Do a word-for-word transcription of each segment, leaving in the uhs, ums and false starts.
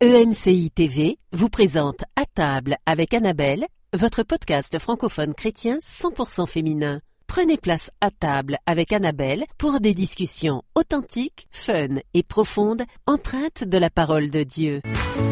E M C I T V vous présente À table avec Annabelle, votre podcast francophone chrétien cent pour cent féminin. Prenez place à table avec Annabelle pour des discussions authentiques, fun et profondes, empreintes de la parole de Dieu.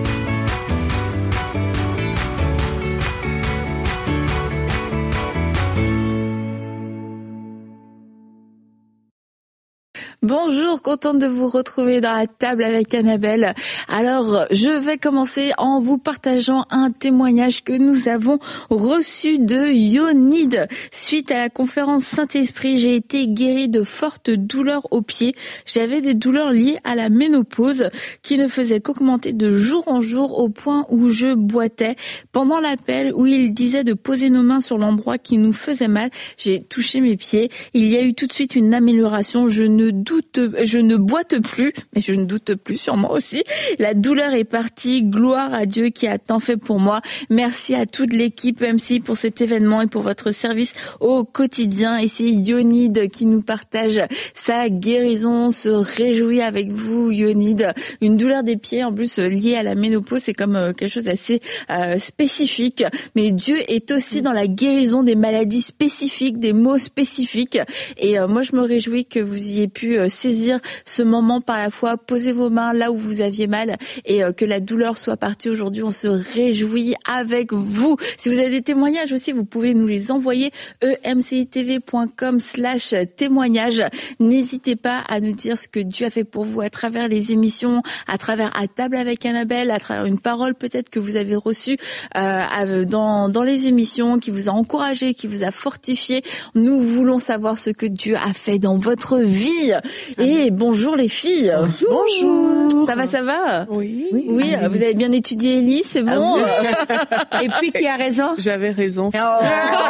Bonjour, contente de vous retrouver dans la table avec Annabelle. Alors, je vais commencer en vous partageant un témoignage que nous avons reçu de Yonide. Suite à la conférence Saint-Esprit, j'ai été guérie de fortes douleurs aux pieds. J'avais des douleurs liées à la ménopause qui ne faisaient qu'augmenter de jour en jour au point où je boitais. Pendant l'appel où il disait de poser nos mains sur l'endroit qui nous faisait mal, j'ai touché mes pieds. Il y a eu tout de suite une amélioration. Je ne doute, je ne boite plus, mais je ne doute plus sur moi aussi. La douleur est partie. Gloire à Dieu qui a tant fait pour moi. Merci à toute l'équipe E M C I pour cet événement et pour votre service au quotidien. Et c'est Yonide qui nous partage sa guérison. On se réjouit avec vous, Yonide. Une douleur des pieds, en plus liée à la ménopause, c'est comme quelque chose d'assez euh, spécifique. Mais Dieu est aussi dans la guérison des maladies spécifiques, des maux spécifiques. Et euh, moi, je me réjouis que vous ayez pu euh, saisir ce moment par la foi. Posez vos mains là où vous aviez mal et euh, que la douleur soit partie aujourd'hui. On se réjouit avec vous. Si vous avez des témoignages aussi, vous pouvez nous les envoyer e m c i t v point com slash témoignage. N'hésitez pas à nous dire ce que Dieu a fait pour vous à travers les émissions, à travers À table avec Annabelle, à travers une parole peut-être que vous avez reçue euh, dans, dans les émissions, qui vous a encouragé, qui vous a fortifié. Nous voulons savoir ce que Dieu a fait dans votre vie. Et bonjour les filles. Bonjour. Bonjour. Ça va, ça va? Oui. Oui, oui vous avez bien étudié Élie, c'est bon? Ah oui. Et puis qui a raison? J'avais raison. Oh.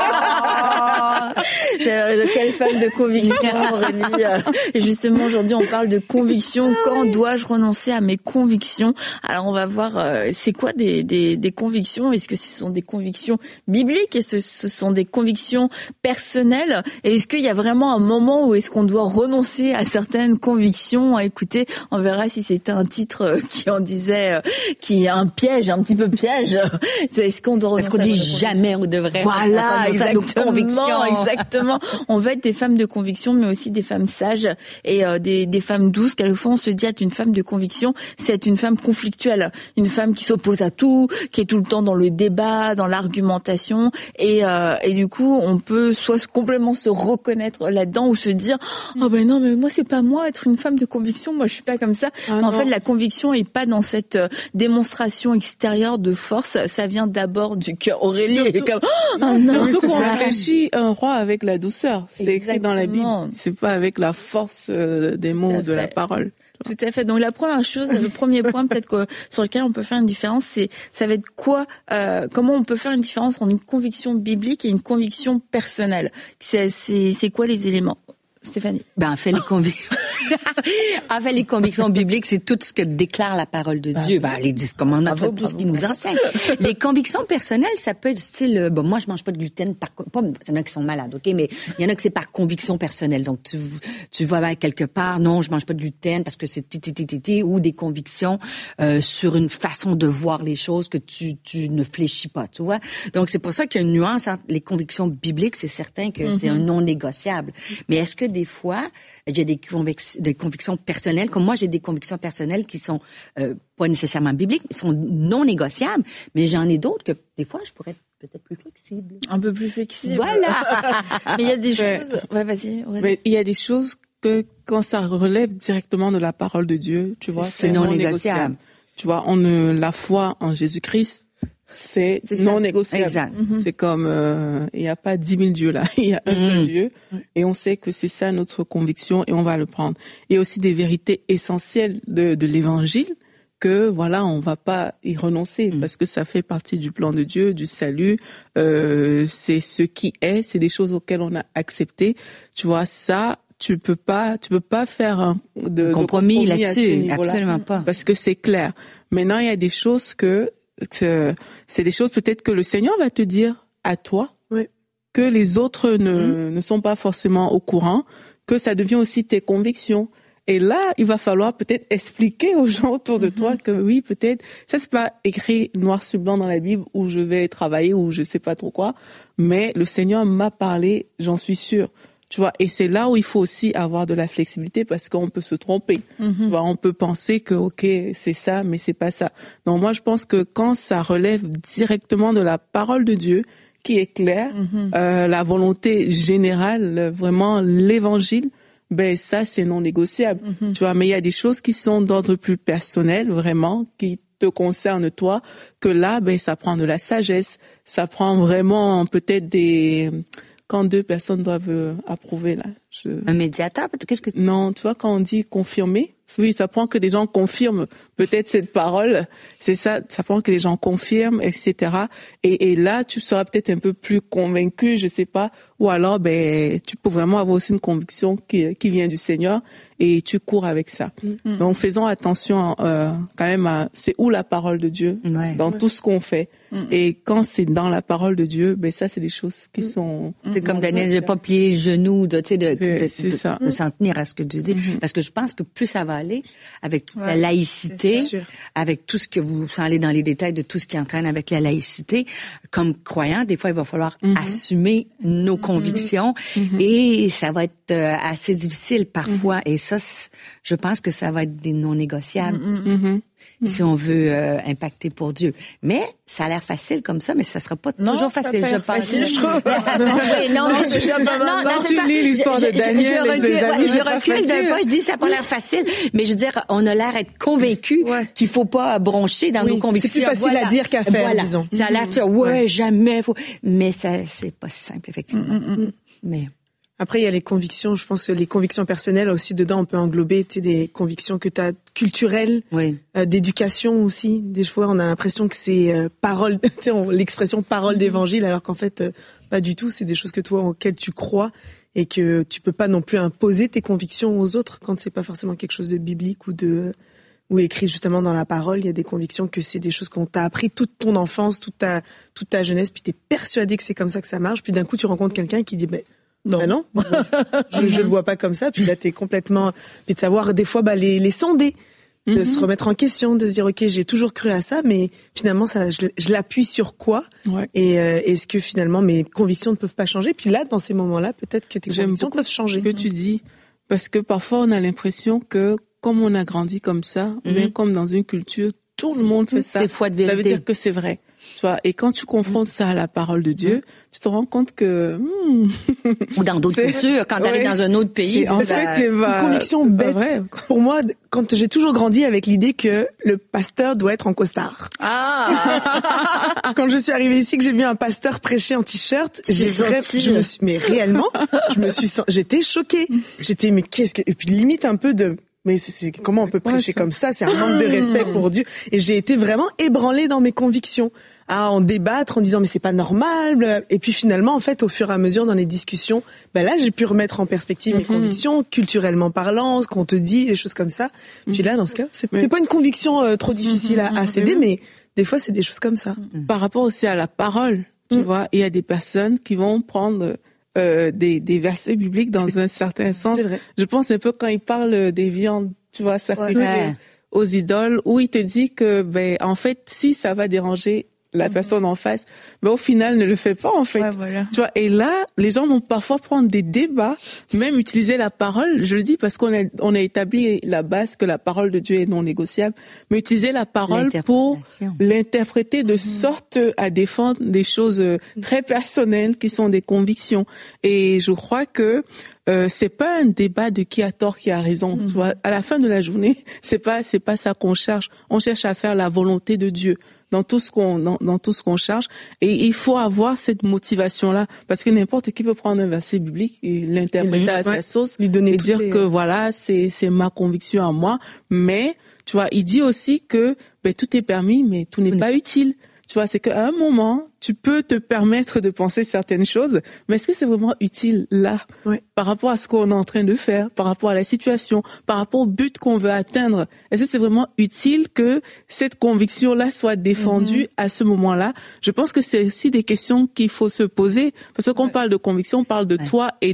J'avais raison. Quelle femme de conviction, Aurélie. Et justement, aujourd'hui, on parle de conviction. Quand dois-je renoncer à mes convictions? Alors, on va voir, euh, c'est quoi des, des, des convictions? Est-ce que ce sont des convictions bibliques? Est-ce que ce sont des convictions personnelles? Et est-ce qu'il y a vraiment un moment où est-ce qu'on doit renoncer à certaines convictions? Écoutez, on verra si c'était un titre qui en disait, euh, qui est un piège, un petit peu piège. Est-ce qu'on doit renoncer? Est-ce qu'on dit jamais on devrait voilà, renoncer à nos convictions? Exactement. On veut être des femmes de conviction, mais aussi des femmes sages et euh, des, des femmes douces. Quelquefois, on se dit être une femme de conviction, c'est être une femme conflictuelle, une femme qui s'oppose à tout, qui est tout le temps dans le débat, dans l'argumentation, et, euh, et du coup, on peut soit complètement se reconnaître là-dedans ou se dire « Oh ben non, mais moi, c'est pas moi être une femme de conviction, moi, je suis pas comme ça. Ah ». En fait, la conviction est pas dans cette euh, démonstration extérieure de force, ça vient d'abord du cœur. Aurélie surtout, est comme oh, non, non, surtout qu'on ça. réfléchit un roi avec la douceur. C'est Exactement. écrit dans la Bible. C'est pas avec la force euh, des mots de la parole. Tout à fait. Donc la première chose, le premier point peut-être que sur lequel on peut faire une différence, c'est ça va être quoi, euh, comment on peut faire une différence entre une conviction biblique et une conviction personnelle. C'est c'est c'est quoi les éléments? Stéphanie. Ben, en fait, les convictions, en fait, les convictions bibliques, c'est tout ce que déclare la parole de Dieu. Ben, les dix commandements, bravo, tout bravo, ce qu'il nous enseigne. Les convictions personnelles, ça peut être style, bon, moi, je mange pas de gluten par, pas, il y en a qui sont malades, ok, mais il y en a que c'est par conviction personnelle. Donc, tu, tu vas quelque part, non, je mange pas de gluten parce que c'est ti, ti, ti, ti, ti, ou des convictions, euh, sur une façon de voir les choses que tu, tu ne fléchis pas, tu vois. Donc, c'est pour ça qu'il y a une nuance entre les convictions bibliques, c'est certain que mm-hmm. c'est un non négociable. Mais est-ce que des fois, il y a des, convic- des convictions personnelles, comme moi, j'ai des convictions personnelles qui sont euh, pas nécessairement bibliques, ils sont non négociables, mais j'en ai d'autres que des fois, je pourrais être peut-être plus flexible. Un peu plus flexible. Voilà. Mais il y a des ouais. choses... Ouais, vas-y. Mais il y a des choses que, quand ça relève directement de la parole de Dieu, tu vois, c'est, c'est non, non négociable. négociable. Tu vois, on ne, la foi en Jésus-Christ, c'est, c'est non négociable. Exact. Mm-hmm. C'est comme euh, il y a pas dix mille dieux là, il y a un mm-hmm. seul Dieu, et on sait que c'est ça notre conviction et on va le prendre. Il y a aussi des vérités essentielles de, de l'Évangile que voilà, on va pas y renoncer mm. parce que ça fait partie du plan de Dieu, du salut. Euh, c'est ce qui est, c'est des choses auxquelles on a accepté. Tu vois ça. Tu peux pas, tu peux pas faire un, de, un compromis, de compromis là-dessus, absolument pas. Parce que c'est clair. Maintenant, il y a des choses que que c'est des choses peut-être que le Seigneur va te dire à toi, oui. que les autres ne, mmh. ne sont pas forcément au courant, que ça devient aussi tes convictions. Et là, il va falloir peut-être expliquer aux gens autour de mm-hmm. toi que oui, peut-être, ça c'est pas écrit noir sur blanc dans la Bible où je vais travailler ou je sais pas trop quoi, mais le Seigneur m'a parlé, j'en suis sûre. Tu vois, et c'est là où il faut aussi avoir de la flexibilité parce qu'on peut se tromper. Mm-hmm. Tu vois, on peut penser que ok, c'est ça, mais c'est pas ça. Donc moi, je pense que quand ça relève directement de la parole de Dieu, qui est claire, mm-hmm. euh, la volonté générale, vraiment l'évangile, ben ça c'est non négociable. Mm-hmm. Tu vois, mais il y a des choses qui sont d'ordre plus personnel, vraiment, qui te concernent toi, que là, ben ça prend de la sagesse, ça prend vraiment peut-être des quand deux personnes doivent euh, approuver là. Je... Un médiateur, qu'est-ce que tu... Non, tu vois, quand on dit confirmer, oui, ça prend que des gens confirment peut-être cette parole. C'est ça, ça prend que les gens confirment, et cetera. Et, et là, tu seras peut-être un peu plus convaincu, je sais pas. Ou alors, ben, tu peux vraiment avoir aussi une conviction qui, qui vient du Seigneur et tu cours avec ça. Mm-hmm. Donc, faisons attention euh, quand même à c'est où la parole de Dieu ouais. dans ouais. tout ce qu'on fait. Mm-hmm. Et quand c'est dans la parole de Dieu, ben ça, c'est des choses qui sont... C'est comme Daniel, j'ai pas plié les genoux, de, tu sais, de, de, c'est de, ça. de s'en tenir à ce que Dieu dit. Mm-hmm. Parce que je pense que plus ça va aller, avec ouais, la laïcité, avec tout ce que vous, sans aller dans les détails de tout ce qui entraîne avec la laïcité, comme croyant, des fois, il va falloir mm-hmm. assumer nos mm-hmm. convictions mm-hmm. et ça va être euh, assez difficile parfois. Mm-hmm. Et ça, je pense que ça va être des non négociables. Mm-hmm. Si on veut euh, impacter pour Dieu. Mais ça a l'air facile comme ça, mais ça sera pas non, toujours facile, je pense. Facile, je trouve. oui, non, non, je, non, non, non, tu lis l'histoire de Daniel je, je, je et ses amis, ouais, je recule d'un pas, je dis ça n'a pas l'air facile, mais je veux dire, on a l'air d'être convaincu ouais. qu'il faut pas broncher dans oui, nos convictions. C'est plus facile voilà. à dire qu'à faire, voilà. disons. Ça a l'air de dire, ouais, ouais, jamais, faut... mais ça, c'est pas si simple, effectivement. Mm-hmm. Mais... Après, il y a les convictions. Je pense que les convictions personnelles aussi, dedans, on peut englober, tu sais, des convictions que tu as culturelles, oui. euh, d'éducation aussi. Des fois, on a l'impression que c'est euh, parole, tu sais, l'expression parole d'évangile, alors qu'en fait, euh, pas du tout. C'est des choses que toi, auxquelles tu crois et que tu peux pas non plus imposer tes convictions aux autres quand c'est pas forcément quelque chose de biblique ou de, ou écrit justement dans la parole. Il y a des convictions que c'est des choses qu'on t'a appris toute ton enfance, toute ta, toute ta jeunesse, puis t'es persuadé que c'est comme ça que ça marche. Puis d'un coup, tu rencontres quelqu'un qui dit, ben, Non, bah non, je, je le vois pas comme ça. Puis là, t'es complètement, puis de savoir des fois, bah les, les sonder, de mm-hmm. se remettre en question, de se dire ok, j'ai toujours cru à ça, mais finalement, ça, je, je l'appuie sur quoi ouais. Et euh, est-ce que finalement mes convictions ne peuvent pas changer? Puis là, dans ces moments-là, peut-être que tes J'aime convictions peuvent changer. Ce que tu dis, parce que parfois on a l'impression que comme on a grandi comme ça, mm-hmm. mais comme dans une culture, tout le monde fait ça. C'est foi de vérité. Ça veut dire que c'est vrai. Tu vois, et quand tu confrontes ça à la parole de Dieu, mmh. tu te rends compte que... Hmm, ou dans d'autres cultures, quand tu arrives ouais, dans un autre pays. En fait, c'est pas... Une conviction bête. Vrai. Pour moi, quand j'ai toujours grandi avec l'idée que le pasteur doit être en costard. Ah. Quand je suis arrivée ici, que j'ai vu un pasteur prêcher en t-shirt, j'ai vraiment... Je me suis... Mais réellement, je me suis... J'étais choquée. J'étais, mais qu'est-ce que... Et puis limite un peu de... Mais c'est, c'est comment on peut prêcher ouais, comme ça? C'est un manque de respect pour Dieu. Et j'ai été vraiment ébranlée dans mes convictions, à en débattre en disant mais c'est pas normal. Et puis finalement, en fait, au fur et à mesure dans les discussions, ben là, j'ai pu remettre en perspective mm-hmm. mes convictions, culturellement parlant, ce qu'on te dit, des choses comme ça. Mm-hmm. Puis là, dans ce cas, c'est, mais... c'est pas une conviction euh, trop difficile mm-hmm. à, à céder, mm-hmm. mais des fois, c'est des choses comme ça. Mm-hmm. Par rapport aussi à la parole, tu mm-hmm. vois, il y a des personnes qui vont prendre Euh, des, des versets bibliques dans un certain sens. C'est vrai. Je pense un peu quand il parle des viandes, tu vois, sacrifiées ouais. aux idoles, où il te dit que, ben, en fait, si ça va déranger la mm-hmm. personne en face, mais au final ne le fait pas en fait. Ouais, voilà. Tu vois, et là, les gens vont parfois prendre des débats, même utiliser la parole. Je le dis parce qu'on a on a établi la base que la parole de Dieu est non négociable, mais utiliser la parole pour l'interpréter de mm-hmm. sorte à défendre des choses très personnelles qui sont des convictions. Et je crois que Euh, c'est pas un débat de qui a tort, qui a raison. Mm-hmm. Tu vois, à la fin de la journée, c'est pas c'est pas ça qu'on cherche. On cherche à faire la volonté de Dieu dans tout ce qu'on dans, dans tout ce qu'on cherche. Et il faut avoir cette motivation-là, parce que n'importe qui peut prendre un verset biblique et l'interpréter à ouais. sa sauce, lui donner et dire les... que voilà, c'est c'est ma conviction à moi. Mais tu vois, il dit aussi que ben tout est permis, mais tout n'est pas utile. Tu vois, c'est qu'à un moment, tu peux te permettre de penser certaines choses, mais est-ce que c'est vraiment utile là, ouais. par rapport à ce qu'on est en train de faire, par rapport à la situation, par rapport au but qu'on veut atteindre? Est-ce que c'est vraiment utile que cette conviction-là soit défendue mm-hmm. à ce moment-là? Je pense que c'est aussi des questions qu'il faut se poser, parce que quand ouais. on parle de conviction, on parle de ouais. toi et de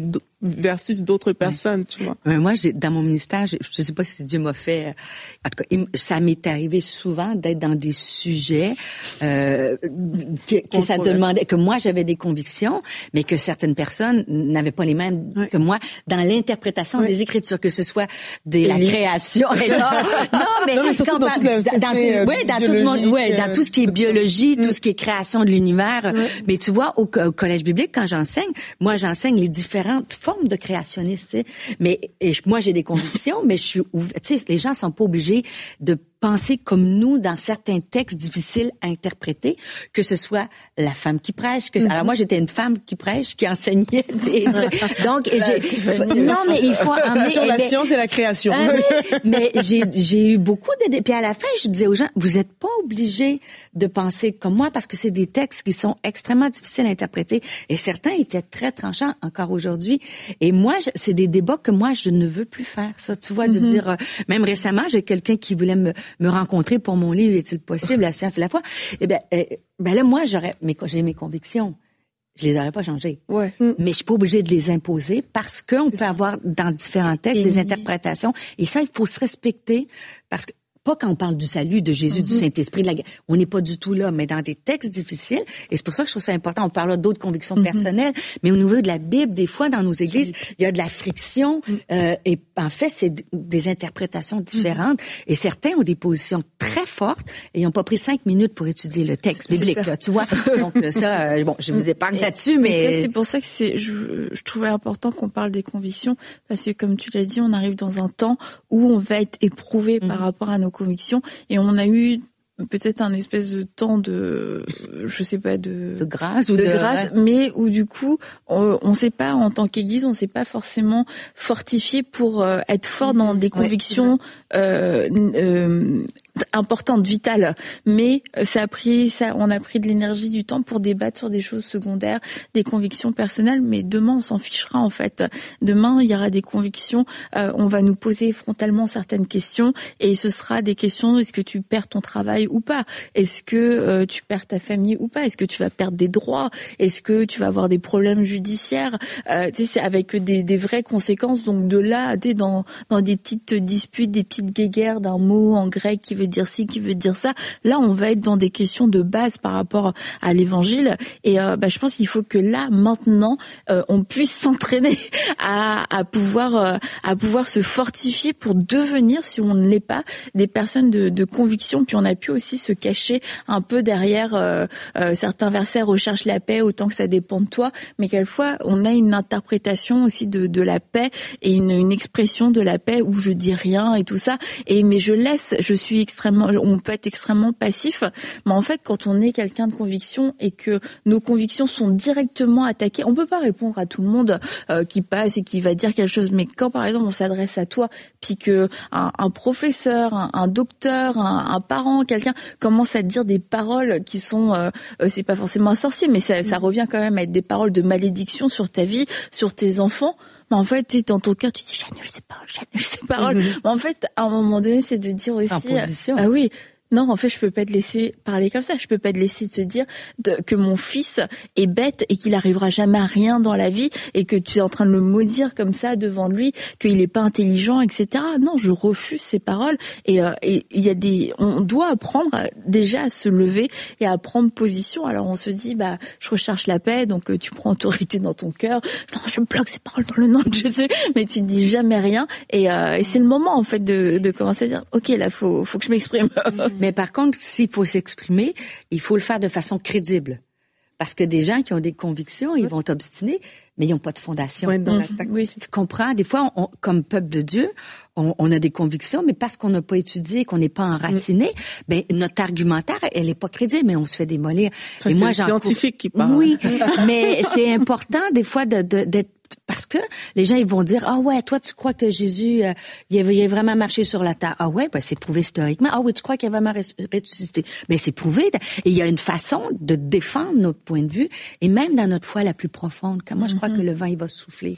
versus d'autres personnes, ouais. tu vois. Mais moi, j'ai, dans mon ministère, je, je sais pas si Dieu m'a fait, en tout cas, il, ça m'est arrivé souvent d'être dans des sujets euh, que, que ça demandait, que moi j'avais des convictions, mais que certaines personnes n'avaient pas les mêmes ouais. que moi dans l'interprétation ouais. des Écritures, que ce soit de la création. Et là, non, mais, non, mais surtout dans, dans, la, dans, dans, euh, ouais, dans tout le monde, ouais, dans tout ce qui est biologie, tout ce qui est création de l'univers. Ouais. Mais tu vois, au, au collège biblique, quand j'enseigne, moi j'enseigne les différentes formes de créationnistes, tu sais. Mais et moi j'ai des convictions, mais je suis, tu sais, les gens sont pas obligés de penser comme nous dans certains textes difficiles à interpréter, que ce soit la femme qui prêche, que mm-hmm. alors moi j'étais une femme qui prêche, qui enseignait des trucs. Donc et j'ai non mais il faut emmener sur la mais, science et la création. Ah, mais mais j'ai j'ai eu beaucoup de puis à la fin je disais aux gens, vous êtes pas obligés de penser comme moi parce que c'est des textes qui sont extrêmement difficiles à interpréter et certains étaient très tranchants encore aujourd'hui. Et moi je, c'est des débats que moi je ne veux plus faire ça, tu vois, mm-hmm. de dire euh, même récemment j'ai quelqu'un qui voulait me me rencontrer pour mon livre, est-il possible, la science et la foi? Eh ben, euh, ben là, moi, j'aurais, mes, j'ai mes convictions. Je les aurais pas changées. Ouais. Mais je suis pas obligée de les imposer parce qu'on peut ça. avoir dans différents textes et des interprétations. Et ça, il faut se respecter parce que, pas quand on parle du salut, de Jésus, mm-hmm. du Saint-Esprit, de la... on n'est pas du tout là, mais dans des textes difficiles, et c'est pour ça que je trouve ça important, on parle là d'autres convictions mm-hmm. personnelles, mais au niveau de la Bible, des fois, dans nos églises, il y a de la friction, mm-hmm. euh, et en fait, c'est des interprétations différentes, mm-hmm. et certains ont des positions très fortes, et ils n'ont pas pris cinq minutes pour étudier le texte biblique, là, tu vois. Donc ça, euh, bon, je vous épargne là-dessus, mais... mais tu vois, c'est pour ça que c'est, je, je trouvais important qu'on parle des convictions, parce que comme tu l'as dit, on arrive dans un temps où on va être éprouvé mm-hmm. par rapport à nos convictions et on a eu peut-être un espèce de temps de je sais pas de de grâce ou de, de grâce ouais. mais où du coup on, on sait pas en tant qu'église on s'est pas forcément fortifié pour euh, être fort dans des convictions ouais, euh, euh, importante, vitale, mais ça a pris, ça, on a pris de l'énergie, du temps pour débattre sur des choses secondaires, des convictions personnelles, mais demain on s'en fichera en fait. Demain il y aura des convictions, euh, on va nous poser frontalement certaines questions et ce sera des questions, est-ce que tu perds ton travail ou pas? Est-ce que euh, tu perds ta famille ou pas? Est-ce que tu vas perdre des droits? Est-ce que tu vas avoir des problèmes judiciaires? euh, Tu sais, c'est avec des, des vraies conséquences, donc de là, tu sais, dans, dans des petites disputes, des petites guéguerres d'un mot en grec qui veut dire ci, qui veut dire ça. Là, on va être dans des questions de base par rapport à l'évangile. Et euh, bah, je pense qu'il faut que là, maintenant, euh, on puisse s'entraîner à, à pouvoir, euh, à pouvoir se fortifier pour devenir, si on ne l'est pas, des personnes de, de conviction. Puis on a pu aussi se cacher un peu derrière euh, euh, certains versets, recherche la paix autant que ça dépend de toi. Mais quelquefois, on a une interprétation aussi de, de la paix et une, une expression de la paix où je dis rien et tout ça. Et mais je laisse, je suis extrêmement, on peut être extrêmement passif, mais en fait, quand on est quelqu'un de conviction et que nos convictions sont directement attaquées, on peut pas répondre à tout le monde euh, qui passe et qui va dire quelque chose. Mais quand, par exemple, on s'adresse à toi, puis que un, un professeur, un, un docteur, un, un parent, quelqu'un commence à te dire des paroles qui sont, euh, c'est pas forcément un sorcier, mais ça, ça revient quand même à être des paroles de malédiction sur ta vie, sur tes enfants. Mais en fait, dans ton cœur, tu dis j'annule ces paroles, j'annule ces paroles. Mm-hmm. Mais en fait, à un moment donné, c'est de dire aussi, imposition. Ah oui. Non, en fait, je peux pas te laisser parler comme ça. Je peux pas te laisser te dire de, que mon fils est bête et qu'il arrivera jamais à rien dans la vie et que tu es en train de le maudire comme ça devant lui, qu'il est pas intelligent, et cetera. Non, je refuse ces paroles. Et il euh, et, y a des, on doit apprendre à, déjà à se lever et à prendre position. Alors on se dit, bah, je recherche la paix, donc euh, tu prends autorité dans ton cœur. Non, je bloque ces paroles dans le nom de Jésus. Mais tu dis jamais rien. Et, euh, et c'est le moment en fait de, de commencer à dire, ok, là, faut, faut que je m'exprime. Mais par contre, s'il faut s'exprimer, il faut le faire de façon crédible. Parce que des gens qui ont des convictions, ils vont t'obstiner, mais ils n'ont pas de fondation. Ouais, dans l'attaque. Oui, tu comprends. Des fois, on, comme peuple de Dieu, on, on a des convictions, mais parce qu'on n'a pas étudié, qu'on n'est pas enraciné, mm. ben notre argumentaire, elle n'est pas crédible, mais on se fait démolir. Ça, Et c'est moi, le scientifique qui parle. Oui, mais c'est important des fois de, de, d'être parce que les gens ils vont dire ah ouais toi tu crois que Jésus euh, il, avait, il a vraiment marché sur la terre. Ah ouais ben c'est prouvé historiquement. Ah oui tu crois qu'il a vraiment ressuscité. Mais c'est prouvé. Et il y a une façon de défendre notre point de vue et même dans notre foi la plus profonde. Quand moi je crois mm-hmm. que le vent il va souffler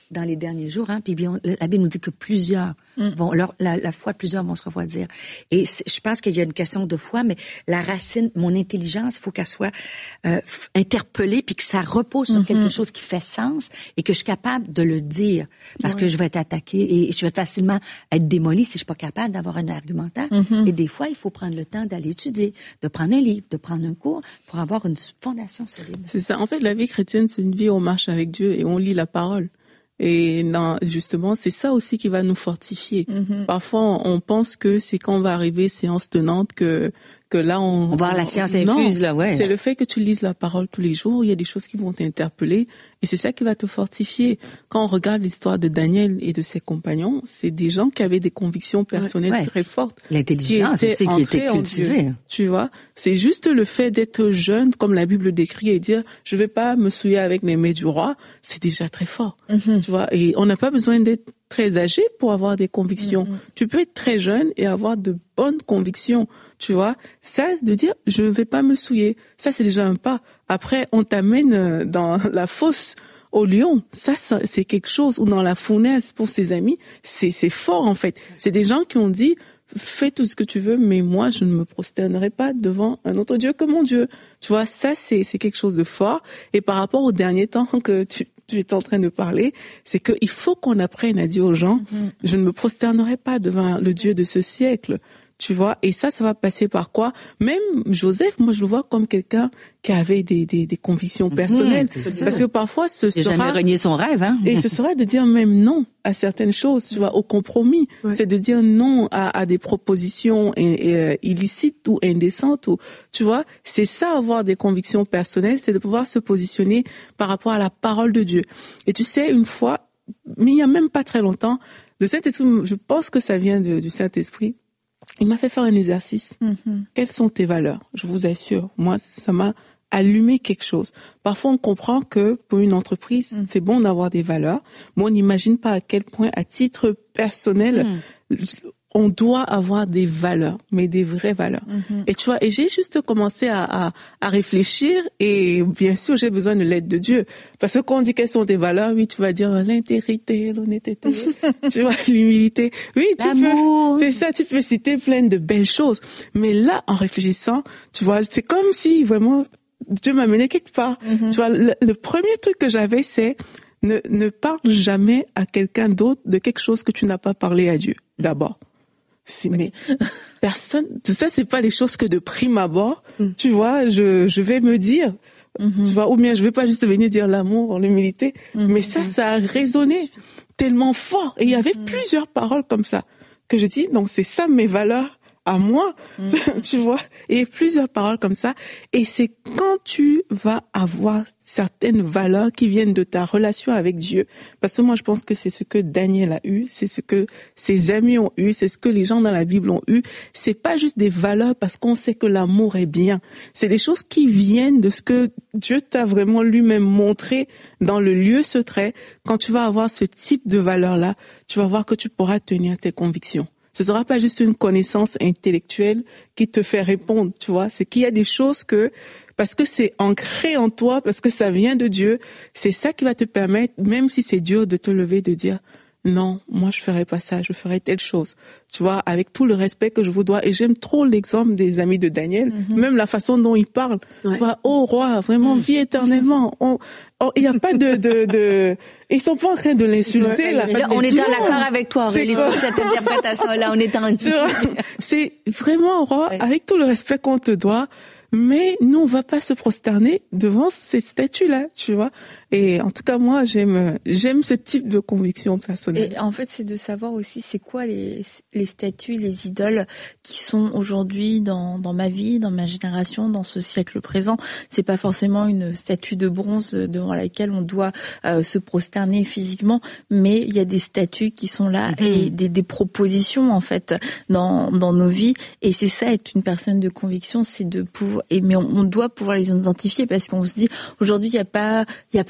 dans les derniers jours, hein, puis bien, la Bible nous dit que plusieurs mm. vont, leur, la, la foi de plusieurs vont se refroidir. Et je pense qu'il y a une question de foi, mais la racine, mon intelligence, il faut qu'elle soit euh, interpellée, puis que ça repose sur mm-hmm. quelque chose qui fait sens et que je suis capable de le dire, parce oui. que je vais être attaquée et je vais facilement être démolie si je suis pas capable d'avoir un argumentaire. Mm-hmm. Et des fois, il faut prendre le temps d'aller étudier, de prendre un livre, de prendre un cours pour avoir une fondation solide. C'est ça. En fait, la vie chrétienne, c'est une vie où on marche avec Dieu et on lit la parole. Et non, justement, c'est ça aussi qui va nous fortifier. Mm-hmm. Parfois, on pense que c'est quand on va arriver séance tenante que que là on, on va voir la science infuse, là, ouais. C'est le fait que tu lises la parole tous les jours, il y a des choses qui vont t'interpeller et c'est ça qui va te fortifier. Quand on regarde l'histoire de Daniel et de ses compagnons, c'est des gens qui avaient des convictions personnelles ouais, ouais. très fortes. L'intelligence aussi qui était cultivée. Tu vois, c'est juste le fait d'être jeune, comme la Bible décrit, et dire je vais pas me souiller avec les mets du roi, c'est déjà très fort. Mm-hmm. Tu vois, et on n'a pas besoin d'être très âgé pour avoir des convictions. Mm-hmm. Tu peux être très jeune et avoir de bonnes convictions, tu vois. Ça, de dire, je ne vais pas me souiller, ça, c'est déjà un pas. Après, on t'amène dans la fosse au lion. Ça, ça c'est quelque chose. Ou dans la fournaise pour ses amis. C'est, c'est fort, en fait. C'est des gens qui ont dit, fais tout ce que tu veux, mais moi, je ne me prosternerai pas devant un autre Dieu que mon Dieu. Tu vois, ça, c'est, c'est quelque chose de fort. Et par rapport au dernier temps que tu tu es en train de parler, c'est que il faut qu'on apprenne à dire aux gens, mm-hmm. je ne me prosternerai pas devant le Dieu de ce siècle, tu vois. Et ça, ça va passer par quoi? Même Joseph, moi, je le vois comme quelqu'un qui avait des des, des convictions personnelles, mm-hmm, parce que parfois, ce Il sera jamais renié son rêve, hein. Et ce sera de dire même non à certaines choses, tu vois, au compromis. Ouais. C'est de dire non à, à des propositions et, et, euh, illicites ou indécentes, ou tu vois. C'est ça, avoir des convictions personnelles, c'est de pouvoir se positionner par rapport à la parole de Dieu. Et tu sais, une fois, mais il y a même pas très longtemps, le Saint-Esprit, je pense que ça vient de, du Saint-Esprit, il m'a fait faire un exercice. Mm-hmm. Quelles sont tes valeurs? Je vous assure, moi, ça m'a allumé quelque chose. Parfois, on comprend que pour une entreprise, mm. c'est bon d'avoir des valeurs, mais on n'imagine pas à quel point, à titre personnel, mm. on doit avoir des valeurs, mais des vraies valeurs. Mm-hmm. Et tu vois, et j'ai juste commencé à, à, à réfléchir, et bien sûr, j'ai besoin de l'aide de Dieu. Parce que quand on dit quelles sont tes valeurs, oui, tu vas dire l'intégrité, l'honnêteté, tu vois, l'humilité. Oui, tu L'amour. peux, c'est ça, tu peux citer plein de belles choses. Mais là, en réfléchissant, tu vois, c'est comme si vraiment Dieu m'a mené quelque part. Mm-hmm. Tu vois, le, le premier truc que j'avais, c'est ne, ne parle jamais à quelqu'un d'autre de quelque chose que tu n'as pas parlé à Dieu, d'abord. C'est, mais personne, ça, c'est pas les choses que de prime abord, mm. tu vois, je, je vais me dire, mm-hmm. tu vois, ou bien je vais pas juste venir dire l'amour, l'humilité, mm-hmm. mais ça, ça a résonné tellement fort. Et il y avait mm-hmm. plusieurs paroles comme ça que je dis, donc c'est ça mes valeurs à moi, mmh. tu vois, et plusieurs paroles comme ça. Et c'est quand tu vas avoir certaines valeurs qui viennent de ta relation avec Dieu, parce que moi je pense que c'est ce que Daniel a eu, c'est ce que ses amis ont eu, c'est ce que les gens dans la Bible ont eu. C'est pas juste des valeurs parce qu'on sait que l'amour est bien. C'est des choses qui viennent de ce que Dieu t'a vraiment lui-même montré dans le lieu secret. Quand tu vas avoir ce type de valeurs-là, tu vas voir que tu pourras tenir tes convictions. Ce sera pas juste une connaissance intellectuelle qui te fait répondre, tu vois. C'est qu'il y a des choses que, parce que c'est ancré en toi, parce que ça vient de Dieu, c'est ça qui va te permettre, même si c'est dur, de te lever, de dire, non, moi je ferai pas ça, je ferai telle chose. Tu vois, avec tout le respect que je vous dois. Et j'aime trop l'exemple des amis de Daniel, mm-hmm. même la façon dont ils parlent. Ouais. Tu vois, oh roi, vraiment, mm. vis éternellement. On, oh, il y a pas de, de, de, ils sont pas en train de l'insulter, là. là on est en accord avec toi, Aurélie, sur cette interprétation-là, on est en tu vois, c'est vraiment, roi, ouais. avec tout le respect qu'on te doit, mais nous, on va pas se prosterner devant ces statues-là, tu vois. Et en tout cas, moi, j'aime, j'aime ce type de conviction personnelle. Et en fait, c'est de savoir aussi c'est quoi les, les statues, les idoles qui sont aujourd'hui dans, dans ma vie, dans ma génération, dans ce siècle présent. C'est pas forcément une statue de bronze devant laquelle on doit euh, se prosterner physiquement, mais il y a des statues qui sont là mmh. et des, des propositions, en fait, dans, dans nos vies. Et c'est ça, être une personne de conviction, c'est de pouvoir, et, mais on, on doit pouvoir les identifier parce qu'on se dit, aujourd'hui, il y a pas, il y a pas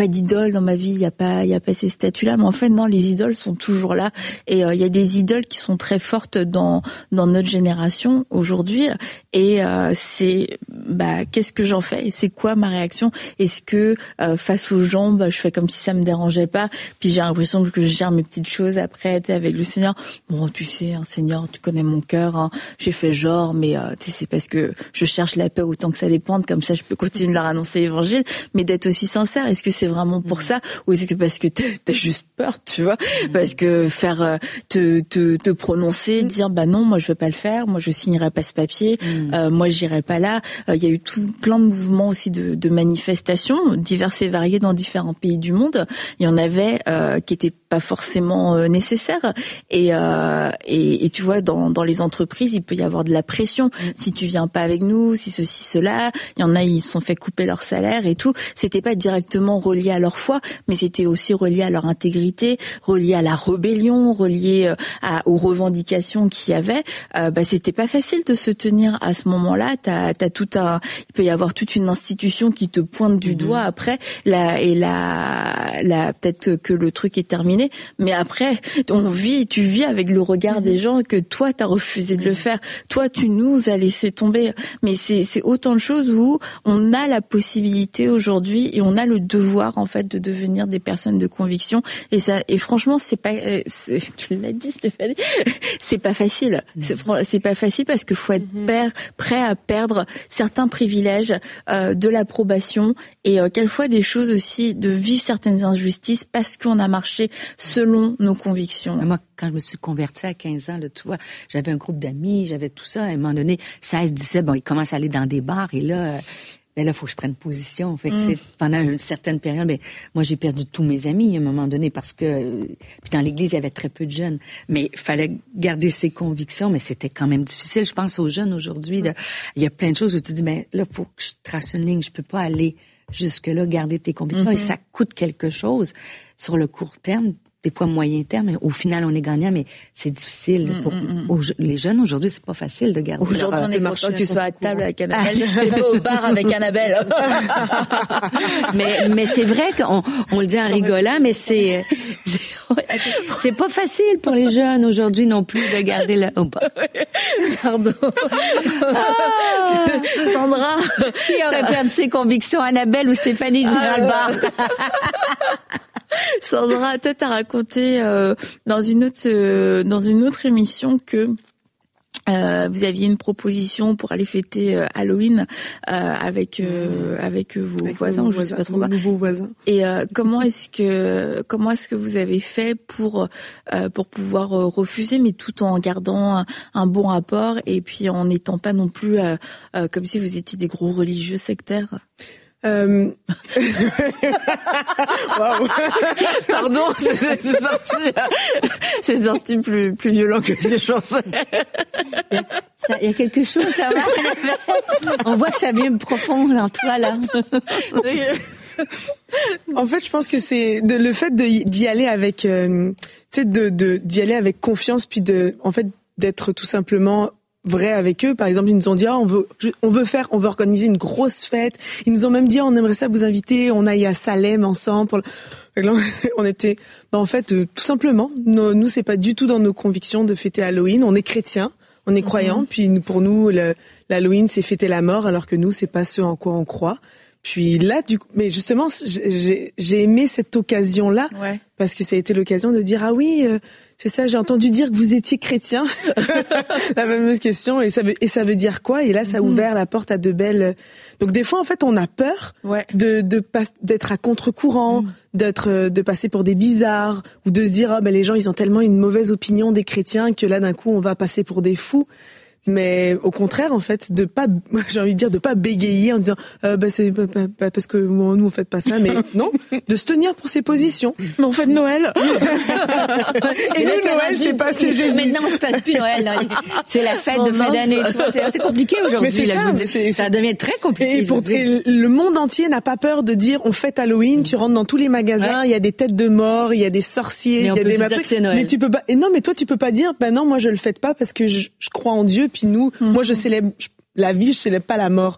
pas d'idole dans ma vie, il y a pas il y a pas ces statuts-là, mais en fait non, les idoles sont toujours là et euh, il y a des idoles qui sont très fortes dans dans notre génération aujourd'hui et euh, c'est bah qu'est-ce que j'en fais? C'est quoi ma réaction? Est-ce que euh, face aux gens, bah je fais comme si ça me dérangeait pas, puis j'ai l'impression que je gère mes petites choses après, t'es avec le Seigneur. Bon, tu sais, hein, Seigneur, tu connais mon cœur, hein, j'ai fait genre, mais euh, tu sais, c'est parce que je cherche la paix autant que ça dépende, comme ça je peux continuer de leur annoncer l'évangile, mais d'être aussi sincère. Est-ce que c'est vraiment pour ça ou est-ce que parce que t'as, t'as juste peur, tu vois? Parce que faire euh, te, te te prononcer, dire bah non, moi je veux pas le faire, moi je signerai pas ce papier, mm. euh, moi j'irai pas là. Il euh, y a eu tout plein de mouvements aussi de, de manifestations diverses et variées dans différents pays du monde. Il y en avait euh, qui étaient pas forcément euh, nécessaires et, euh, et et tu vois dans dans les entreprises il peut y avoir de la pression. Mm. Si tu viens pas avec nous, si ceci cela, il y en a ils se sont fait couper leur salaire et tout. C'était pas directement relié à leur foi, mais c'était aussi relié à leur intégrité, relié à la rébellion, relié à, aux revendications qu'il y avait. Euh, bah c'était pas facile de se tenir à ce moment-là. T'as t'as tout un, il peut y avoir toute une institution qui te pointe du mmh. doigt après. La et la la peut-être que le truc est terminé, mais après on vit, tu vis avec le regard mmh. des gens que toi t'as refusé de le faire, toi tu nous as laissé tomber. Mais c'est c'est autant de choses où on a la possibilité aujourd'hui et on a le devoir en fait de devenir des personnes de conviction et ça et franchement c'est pas c'est, tu l'as dit Stéphanie, c'est pas facile, c'est c'est pas facile parce que faut être mm-hmm. prêt à perdre certains privilèges, euh, de l'approbation et euh, quelquefois des choses aussi, de vivre certaines injustices parce qu'on a marché selon nos convictions. Moi quand je me suis convertie à quinze ans, là, tu vois, j'avais un groupe d'amis, j'avais tout ça, à un moment donné, seize, dix-sept, bon, ils commencent à aller dans des bars et là, ben là, faut que je prenne position. Fait que mm. c'est pendant une certaine période, ben moi j'ai perdu tous mes amis à un moment donné parce que puis dans l'église il y avait très peu de jeunes, mais il fallait garder ses convictions, mais c'était quand même difficile. Je pense aux jeunes aujourd'hui, là, il y a plein de choses où tu te dis ben là faut que je trace une ligne, je peux pas aller jusque là garder tes convictions mm-hmm. et ça coûte quelque chose sur le court terme. Des fois moyen terme, au final on est gagnant, mais c'est difficile. Mmh, pour, mmh. Aux, les jeunes aujourd'hui, c'est pas facile de garder. Aujourd'hui, on est content que tu sois à table avec Annabelle, et pas au bar avec Annabelle. mais mais c'est vrai qu'on on le dit en rigolant, mais c'est c'est, c'est pas facile pour les jeunes aujourd'hui non plus de garder le. Oh, bah. Pardon. Ah, Sandra, qui aurait perdu ses convictions, Annabelle ou Stéphanie du ah, bar? Sandra, toi t'as raconté euh, dans une autre euh, dans une autre émission que euh, vous aviez une proposition pour aller fêter euh, Halloween euh, avec euh, avec vos avec voisins, ou je sais pas trop quoi. Nouveaux voisins. Et euh, comment est-ce que comment est-ce que vous avez fait pour euh, pour pouvoir euh, refuser, mais tout en gardant un, un bon rapport et puis en n'étant pas non plus euh, euh, comme si vous étiez des gros religieux sectaires? Euh... wow. Pardon, c'est, c'est, c'est sorti, c'est sorti plus plus violent que ce que je pensais. Il y a quelque chose, ça va. On voit que ça vient profond en toi là. En fait, je pense que c'est de, le fait de, d'y aller avec, euh, tu sais, de, de d'y aller avec confiance, puis de, en fait, d'être tout simplement vrai avec eux. Par exemple, ils nous ont dit, oh, on veut, je, on veut faire, on veut organiser une grosse fête. Ils nous ont même dit, oh, on aimerait ça vous inviter, on aille à Salem ensemble. Pour le... On était, bah, en fait, euh, tout simplement, nous, nous, c'est pas du tout dans nos convictions de fêter Halloween. On est chrétiens, on est croyants, mm-hmm. puis nous, pour nous, le, l'Halloween, c'est fêter la mort, alors que nous, c'est pas ce en quoi on croit. Puis là, du coup, mais justement, j'ai, j'ai aimé cette occasion-là, ouais. parce que ça a été l'occasion de dire, ah oui, euh, c'est ça, j'ai entendu dire que vous étiez chrétien. La fameuse question, et ça veut, et ça veut dire quoi? Et là, ça a ouvert la porte à de belles. Donc des fois, en fait, on a peur ouais. de, de pas, d'être à contre-courant, mm. d'être, de passer pour des bizarres, ou de se dire, ah ben les gens, ils ont tellement une mauvaise opinion des chrétiens que là, d'un coup, on va passer pour des fous. Mais au contraire, en fait, de pas, j'ai envie de dire, de pas bégayer en disant, euh, bah c'est pas, pas, pas parce que bon, nous on fait pas ça, mais non, de se tenir pour ses positions. Mais on fait de Noël. Et nous, Noël, c'est pas c'est Jésus. Maintenant, on fait plus Noël. Là. C'est la fête oh, de fin d'année. Tu vois, c'est assez compliqué aujourd'hui. Mais c'est là, ça, je vous dis, c'est, ça devient très compliqué. Et, pour, et le monde entier n'a pas peur de dire, on fête Halloween. Mmh. Tu rentres dans tous les magasins, il ouais. y a des têtes de mort, il y a des sorciers, il y a des matrices. Mais tu peux pas. Et non, mais toi, tu peux pas dire, ben non, moi je le fête pas parce que je, je crois en Dieu. Puis nous, mmh. moi je célèbre la vie, je célèbre pas la mort.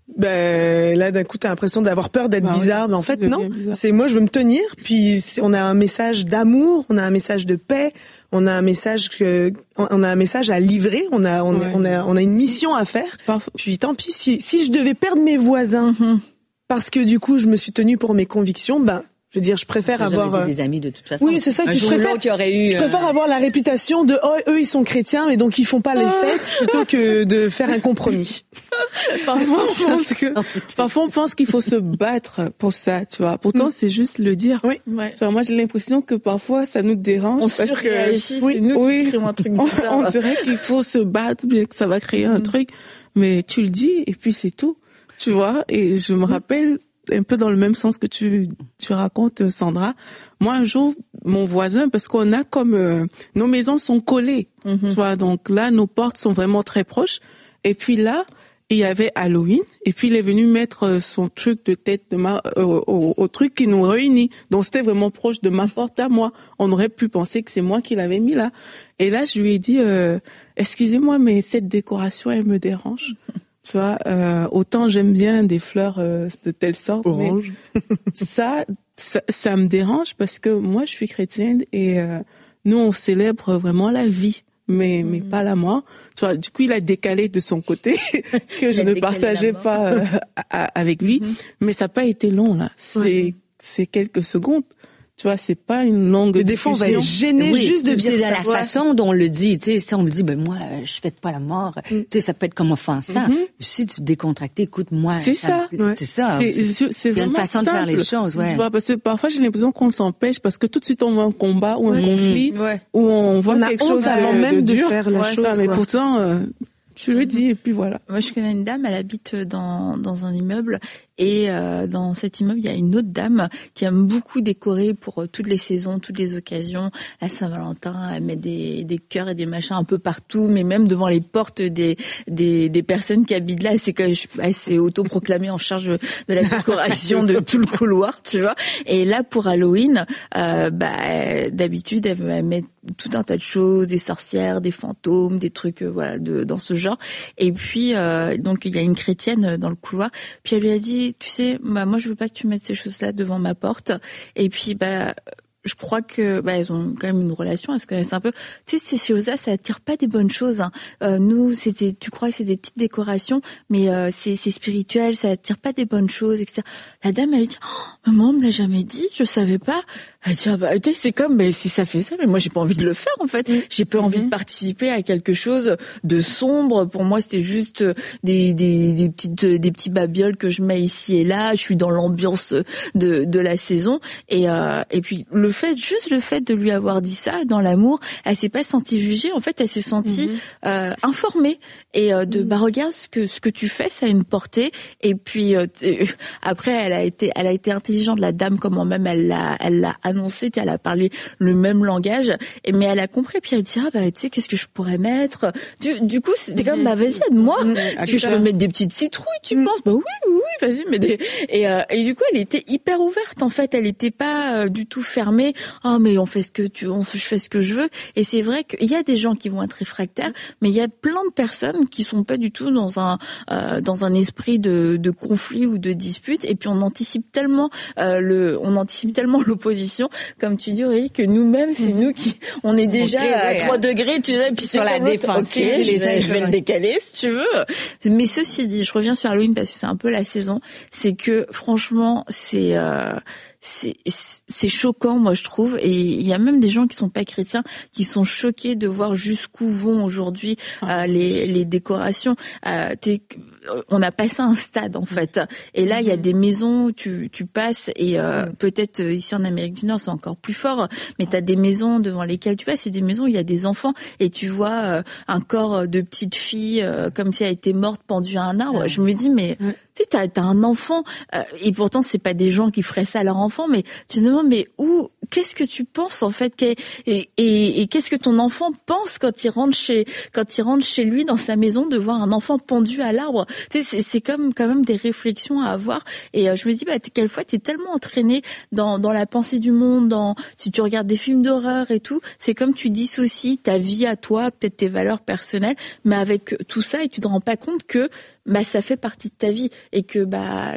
Ben là d'un coup t'as l'impression d'avoir peur d'être bah, bizarre, ouais, mais en fait non, bizarre. c'est moi je veux me tenir, puis on a un message d'amour, on a un message de paix, on a un message que on a un message à livrer, on a on, ouais. on a on a une mission à faire. Parfois. Puis tant pis si si je devais perdre mes voisins mm-hmm. parce que du coup je me suis tenue pour mes convictions, ben je veux dire, je préfère Parce que avoir euh... des amis de toute façon. Oui, c'est ça que un je jour préfère. Qui aurait eu, je préfère euh... avoir la réputation de oh eux ils sont chrétiens mais donc ils font pas les fêtes plutôt que de faire un compromis. Parfois on pense que parfois on pense qu'il faut se battre pour ça, tu vois. Pourtant mm. c'est juste le dire. Oui. Ouais. Tu vois, moi j'ai l'impression que parfois ça nous dérange on parce que oui, nous oui, qui créons un truc. On, on dirait qu'il faut se battre, bien que ça va créer mm. un truc, mais tu le dis et puis c'est tout, tu vois. Et je me rappelle un peu dans le même sens que tu tu racontes, Sandra. Moi, un jour, mon voisin, parce qu'on a comme euh, nos maisons sont collées, mm-hmm. tu vois, donc là, nos portes sont vraiment très proches. Et puis là, il y avait Halloween, et puis il est venu mettre son truc de tête de ma euh, au, au truc qui nous réunit. Donc c'était vraiment proche de ma porte à moi. On aurait pu penser que c'est moi qui l'avais mis là. Et là, je lui ai dit, euh, excusez-moi, mais cette décoration, elle me dérange. Tu vois, euh, autant j'aime bien des fleurs euh, de telle sorte, orange. Mais ça, ça, ça me dérange parce que moi, je suis chrétienne et euh, nous, on célèbre vraiment la vie, mais mmh. mais pas la mort. Tu vois, du coup, il a décalé de son côté que je ne partageais pas euh, à, avec lui, mmh. mais ça n'a pas été long là. C'est ouais. c'est quelques secondes. Tu vois, c'est pas une longue mais des discussion. fois, on va être gêné oui, juste de dire c'est ça. C'est la ouais. façon dont on le dit. Tu sais, si on le dit, ben moi, je fête pas la mort. Mm. Tu sais, ça peut être comme offensant. Mm-hmm. Si tu décontractes, écoute, moi. C'est ça. ça ouais. C'est ça. C'est, c'est, c'est il y a une façon simple. de faire les choses, ouais. Tu vois, parce que parfois j'ai l'impression qu'on s'empêche parce que tout de suite on voit un combat ou un ouais. conflit ouais. où on voit on quelque chose avant de, même de, de dur. faire la ouais, chose. Ça, mais pourtant. Euh, Tu le dis et puis voilà. Moi, je connais une dame, elle habite dans dans un immeuble et euh, dans cet immeuble, il y a une autre dame qui aime beaucoup décorer pour euh, toutes les saisons, toutes les occasions. La Saint-Valentin, elle met des des cœurs et des machins un peu partout, mais même devant les portes des des des personnes qui habitent là. C'est que elle s'est autoproclamée en charge de la décoration de tout le couloir, tu vois. Et là, pour Halloween, euh, bah d'habitude, elle, elle met tout un tas de choses, des sorcières, des fantômes, des trucs euh, voilà de dans ce genre. Et puis euh, donc il y a une chrétienne dans le couloir, puis elle lui a dit tu sais bah moi je veux pas que tu mettes ces choses-là devant ma porte. Et puis bah je crois que bah elles ont quand même une relation, elles se connaissent un peu. Tu sais, ces choses-là, ça attire pas des bonnes choses. Hein. Euh, nous, c'était, tu crois que c'est des petites décorations, mais euh, c'est, c'est spirituel, ça attire pas des bonnes choses, et cetera. La dame, elle dit, oh, maman, on me l'a jamais dit, je savais pas. Elle dit, ah bah, tu sais, c'est comme, mais si ça fait ça, mais moi, j'ai pas envie de le faire, en fait. Mmh. J'ai pas mmh. envie de participer à quelque chose de sombre. Pour moi, c'était juste des, des, des petites, des petits babioles que je mets ici et là. Je suis dans l'ambiance de, de la saison. Et, euh, et puis, le fait, juste le fait de lui avoir dit ça, dans l'amour, elle s'est pas sentie jugée. En fait, elle s'est sentie, mmh. euh, informée. Et, euh, de, mmh. bah, regarde ce que, ce que tu fais, ça a une portée. Et puis, euh, après, elle a été, elle a été intelligente, la dame, comment même elle l'a, elle l'a annoncé, elle a parlé le même langage, et mais elle a compris, puis elle dit ah bah tu sais qu'est-ce que je pourrais mettre, du, du coup c'était comme mmh. bah vas-y aide-moi, mmh. est-ce que je peux mettre des petites citrouilles, tu mmh. penses bah oui oui oui vas-y mais des et euh, et du coup elle était hyper ouverte en fait, elle était pas euh, du tout fermée, ah oh, mais on fait ce que tu on je fais ce que je veux. Et c'est vrai qu'il y a des gens qui vont être réfractaires, mais il y a plein de personnes qui sont pas du tout dans un euh, dans un esprit de de conflit ou de dispute, et puis on anticipe tellement euh, le on anticipe tellement l'opposition, comme tu dis Aurélie, que nous-mêmes c'est mmh. nous qui on est déjà okay, à ouais, trois degrés, tu sais, puis sur la défensive, okay, les gens ils veulent le décaler si tu veux. Mais ceci dit, je reviens sur Halloween parce que c'est un peu la saison, c'est que franchement c'est euh, c'est c'est choquant, moi je trouve, et il y a même des gens qui sont pas chrétiens qui sont choqués de voir jusqu'où vont aujourd'hui euh, les les décorations. Euh, t'es, on a passé un stade en fait, et là il y a des maisons où tu tu passes, et euh, peut-être ici en Amérique du Nord c'est encore plus fort, mais t'as des maisons devant lesquelles tu passes, c'est des maisons où il y a des enfants, et tu vois euh, un corps de petite fille euh, comme si elle était morte pendue à un arbre. Ouais. Je me dis mais ouais. tu sais t'as, t'as un enfant, euh, et pourtant c'est pas des gens qui feraient ça à leur enfant, mais tu te demandes mais où, qu'est-ce que tu penses en fait, et, et, et qu'est-ce que ton enfant pense quand il rentre chez quand il rentre chez lui dans sa maison de voir un enfant pendu à l'arbre. Tu sais, c'est, c'est comme quand même des réflexions à avoir, et euh, je me dis bah quelquefois t'es tellement entraîné dans dans la pensée du monde, dans si tu regardes des films d'horreur et tout, c'est comme tu dissocies ta vie à toi, peut-être tes valeurs personnelles, mais avec tout ça, et tu te rends pas compte que bah ça fait partie de ta vie et que bah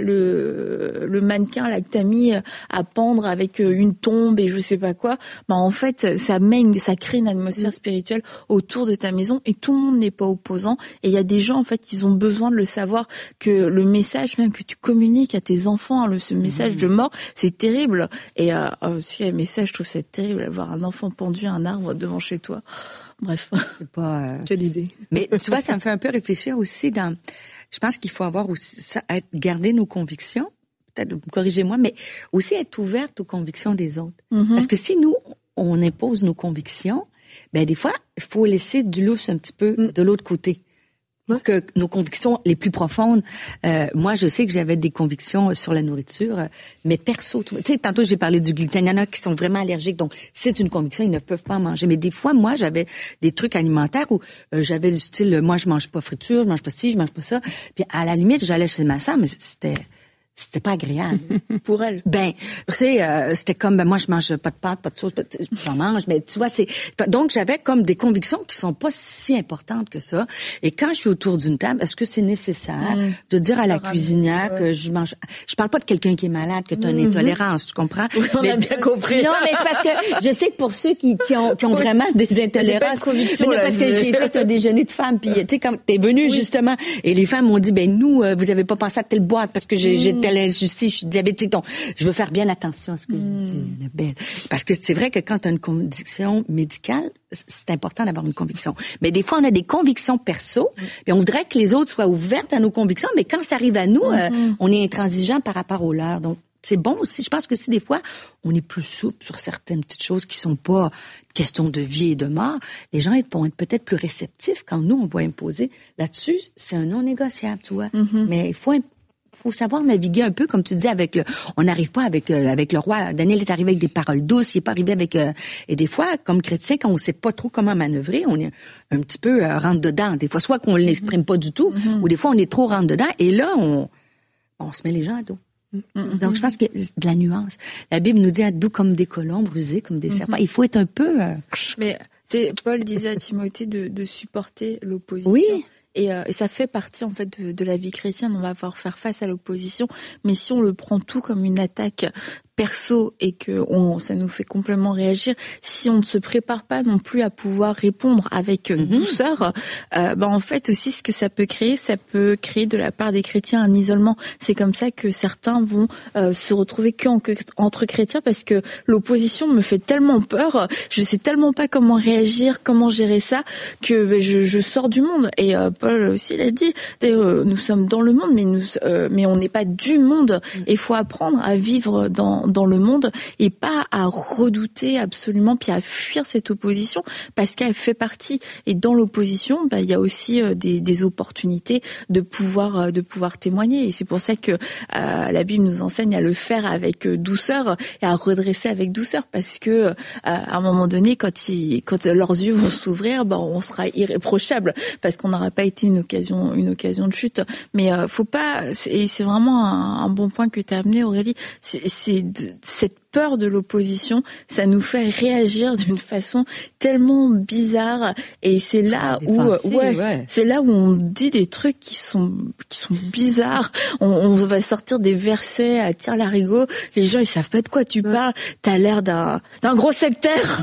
le le mannequin là que t'as mis à pendre avec une tombe et je sais pas quoi, bah en fait ça mène, ça crée une atmosphère spirituelle autour de ta maison et tout le monde n'est pas opposant et il y a des gens en fait ils ont besoin de le savoir que le message même que tu communiques à tes enfants, le ce message mmh. de mort, c'est terrible et euh, aussi un message, je trouve ça terrible d'avoir un enfant pendu à un arbre devant chez toi. Bref, c'est pas euh... quelle idée. Mais tu vois, ça me fait un peu réfléchir aussi dans. Je pense qu'il faut avoir aussi ça, être, garder nos convictions. Peut-être corrigez-moi, mais aussi être ouverte aux convictions des autres. Mm-hmm. Parce que si nous on impose nos convictions, ben des fois il faut laisser du lousse un petit peu mm. de l'autre côté. Pour que nos convictions les plus profondes. Euh, moi, je sais que j'avais des convictions sur la nourriture, mais perso, tu sais, tantôt j'ai parlé du gluten. Il y en a qui sont vraiment allergiques, donc c'est une conviction, ils ne peuvent pas en manger. Mais des fois, moi, j'avais des trucs alimentaires où euh, j'avais du style, moi, je mange pas friture, je mange pas ci, je mange pas ça. Puis à la limite, j'allais chez ma sœur, mais c'était c'était pas agréable pour elle. Ben, tu sais, euh, c'était comme ben moi je mange pas de pâtes, pas de sauce, j'en mange, mais tu vois c'est donc j'avais comme des convictions qui sont pas si importantes que ça. Et quand je suis autour d'une table, est-ce que c'est nécessaire mmh. de dire à la cuisinière ouais. que je mange je parle pas de quelqu'un qui est malade, que tu as une mmh. intolérance, tu comprends? Oui, on mais, a bien compris. Non, mais c'est parce que je sais que pour ceux qui qui ont qui ont oui. vraiment des intolérances, conviction, là, parce que j'ai fait un déjeuner de femmes puis tu sais comme t'es venu oui. justement et les femmes m'ont dit ben nous euh, vous avez pas pensé à telle boîte parce que j'ai mmh. j'ai telle justice, je suis diabétique, donc je veux faire bien attention à ce que mmh. je dis, Annabelle. Parce que c'est vrai que quand tu as une conviction médicale, c'est important d'avoir une conviction. Mais des fois, on a des convictions perso, mmh. et on voudrait que les autres soient ouvertes à nos convictions, mais quand ça arrive à nous, mmh. euh, on est intransigeant par rapport aux leurs. Donc, c'est bon aussi. Je pense que si des fois, on est plus souple sur certaines petites choses qui sont pas question de vie et de mort, les gens vont être peut-être plus réceptifs quand nous, on va imposer. Là-dessus, c'est un non négociable, tu vois. Mmh. Mais il faut faut savoir naviguer un peu, comme tu dis, avec le. On n'arrive pas avec euh, avec le roi. Daniel est arrivé avec des paroles douces, il est pas arrivé avec. Euh, et des fois, comme chrétien, quand on sait pas trop comment manœuvrer, on est un petit peu euh, rentre dedans. Des fois, soit qu'on l'exprime pas du tout, mm-hmm. ou des fois on est trop rentre dedans. Et là, on on se met les gens à dos. Mm-hmm. Donc, je pense qu'il y a de la nuance. La Bible nous dit à dos comme des colombes, rusés comme des mm-hmm. serpents. Il faut être un peu. Euh... Mais Paul disait à Timothée de, de supporter l'opposition. Oui. Et, euh, et ça fait partie en fait de, de la vie chrétienne. On va avoir faire face à l'opposition, mais si on le prend tout comme une attaque perso et que on, ça nous fait complètement réagir, si on ne se prépare pas non plus à pouvoir répondre avec mm-hmm. douceur, euh, ben en fait aussi ce que ça peut créer, ça peut créer de la part des chrétiens un isolement. C'est comme ça que certains vont euh, se retrouver qu'en, que entre chrétiens parce que l'opposition me fait tellement peur, je sais tellement pas comment réagir, comment gérer ça que ben, je, je sors du monde. Et euh, Paul aussi l'a dit, euh, nous sommes dans le monde, mais nous, euh, mais on n'est pas du monde. Et il faut apprendre à vivre dans dans le monde et pas à redouter absolument puis à fuir cette opposition parce qu'elle fait partie. Et dans l'opposition, bah, il y a aussi euh, des, des opportunités de pouvoir euh, de pouvoir témoigner. Et c'est pour ça que euh, la Bible nous enseigne à le faire avec euh, douceur et à redresser avec douceur parce que euh, à un moment donné, quand ils, quand leurs yeux vont s'ouvrir, bah, on sera irréprochable parce qu'on n'aura pas été une occasion une occasion de chute. Mais euh, faut pas. Et c'est vraiment un, un bon point que tu as amené, Aurélie. C'est, c'est de, cette peur de l'opposition, ça nous fait réagir d'une façon tellement bizarre et c'est là où ouais, ouais, c'est là où on dit des trucs qui sont qui sont bizarres. On, on va sortir des versets à tire-larigot, les gens ils savent pas de quoi tu parles. T'as l'air d'un d'un gros sectaire.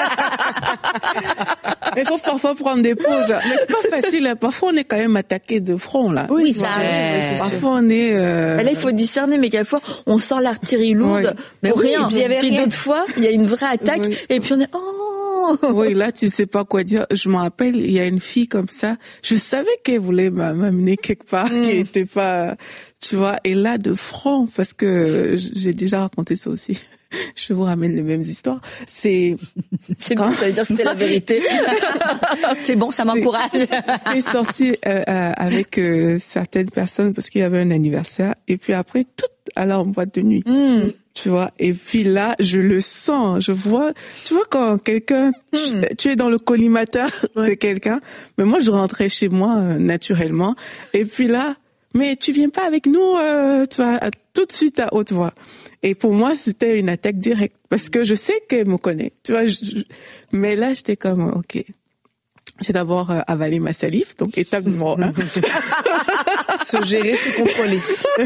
Il faut parfois prendre des pauses. Mais c'est pas facile. Hein. Parfois on est quand même attaqué de front là. Oui, ça. Ouais, c'est parfois on est. Euh... Là il faut discerner, mais quelquefois on sort l'artillerie lourde, oui. mais oui, rien. Et puis, puis rien. D'autres fois, il y a une vraie attaque, oui. et puis on est oh. Oui, là tu sais pas quoi dire. Je me rappelle, il y a une fille comme ça. Je savais qu'elle voulait m'amener quelque part, mm. qui était pas, tu vois. Et là de front, parce que j'ai déjà raconté ça aussi. Je vous ramène les mêmes histoires. C'est c'est quand... bon, ça veut dire que c'est la vérité. C'est bon, ça m'encourage. J'étais sortie euh, euh, avec euh, certaines personnes parce qu'il y avait un anniversaire et puis après tout aller en boîte de nuit. Mm. Tu vois, et puis là, je le sens, je vois, tu vois quand quelqu'un, mm. tu, tu es dans le collimateur de quelqu'un, mais moi je rentrais chez moi euh, naturellement, et puis là, mais tu viens pas avec nous, euh, tu vois, tout de suite à haute voix. Et pour moi, c'était une attaque directe parce que je sais qu'elle me connaît, tu vois. Je, je, mais là, j'étais comme, ok. j'ai d'abord euh, avalé ma salive, donc étape numéro un. Se gérer, se contrôler.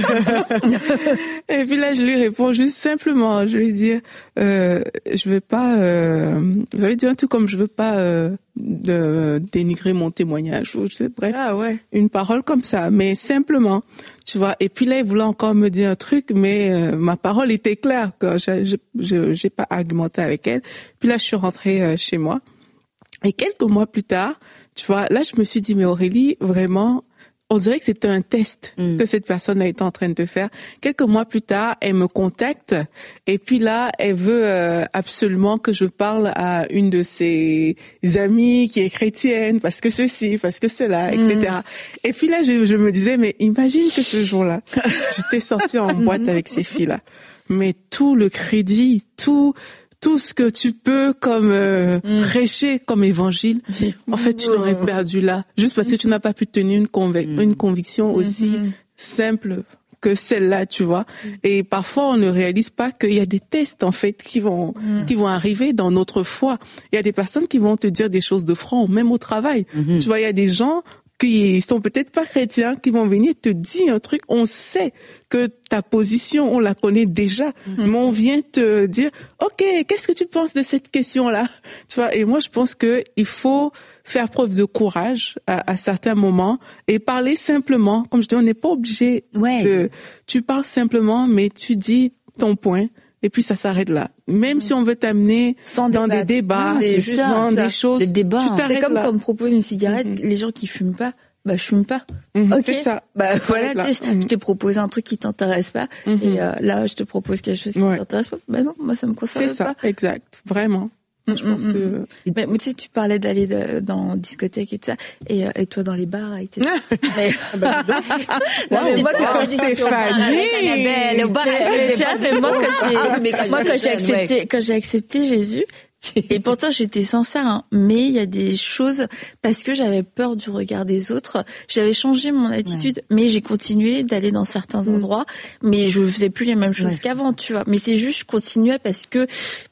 Et puis là, je lui réponds juste simplement. Je lui dis, euh, je veux pas. Euh, je lui dis un truc comme je veux pas euh, de, dénigrer mon témoignage. Ou je sais, bref, ah ouais. Une parole comme ça, mais simplement, tu vois. Et puis là, il voulait encore me dire un truc, mais euh, ma parole était claire. Que je, je, je, j'ai pas argumenté avec elle. Puis là, je suis rentrée euh, chez moi. Et quelques mois plus tard, tu vois, là, je me suis dit, mais Aurélie, vraiment, on dirait que c'était un test mm. que cette personne a été en train de faire. Quelques mois plus tard, elle me contacte et puis là, elle veut euh, absolument que je parle à une de ses amies qui est chrétienne parce que ceci, parce que cela, et cetera. Mm. Et puis là, je, je me disais, mais imagine que ce jour-là, j'étais sortie en boîte avec ces filles-là. Mais tout le crédit, tout... tout ce que tu peux comme euh, mmh. prêcher comme évangile, en fait, tu l'aurais perdu là, juste parce que tu n'as pas pu tenir une, conv- mmh. une conviction aussi mmh. simple que celle-là, tu vois. Mmh. Et parfois, on ne réalise pas qu'il y a des tests, en fait, qui vont mmh. qui vont arriver dans notre foi. Il y a des personnes qui vont te dire des choses de franc, même au travail. Mmh. Tu vois, il y a des gens qui sont peut-être pas chrétiens, qui vont venir te dire un truc, on sait que ta position, on la connaît déjà, mm-hmm. mais on vient te dire, ok, qu'est-ce que tu penses de cette question-là? Tu vois, et moi, je pense que il faut faire preuve de courage à, à certains moments et parler simplement. Comme je dis, on n'est pas obligé ouais. de, tu parles simplement, mais tu dis ton point. Et puis ça s'arrête là. Même mmh. si on veut t'amener sans dans débattre. des débats, ah, c'est ça, dans ça. des choses, le débat, tu t'arrêtes c'est comme là. quand on propose une cigarette, mmh. les gens qui fument pas, bah je fume pas. Mmh, ok, c'est ça. Bah voilà, tu sais, mmh. je t'ai proposé un truc qui t'intéresse pas, mmh. et euh, là je te propose quelque chose qui ouais. t'intéresse pas. Bah non, moi ça me concerne pas. C'est ça, exact, vraiment. Je pense mmh, que. Mais, mais tu sais, tu parlais d'aller de, dans discothèque et tout ça, et, et toi dans les bars avec tes. mais... bah, non, mais moi quand Stéphanie, Annabelle, au bar, moi quand j'ai accepté, quand j'ai accepté Jésus. Et pourtant j'étais sincère, hein, mais il y a des choses parce que j'avais peur du regard des autres, j'avais changé mon attitude, ouais. mais j'ai continué d'aller dans certains mmh. endroits, mais je faisais plus les mêmes choses ouais. qu'avant, tu vois. Mais c'est juste je continuais parce que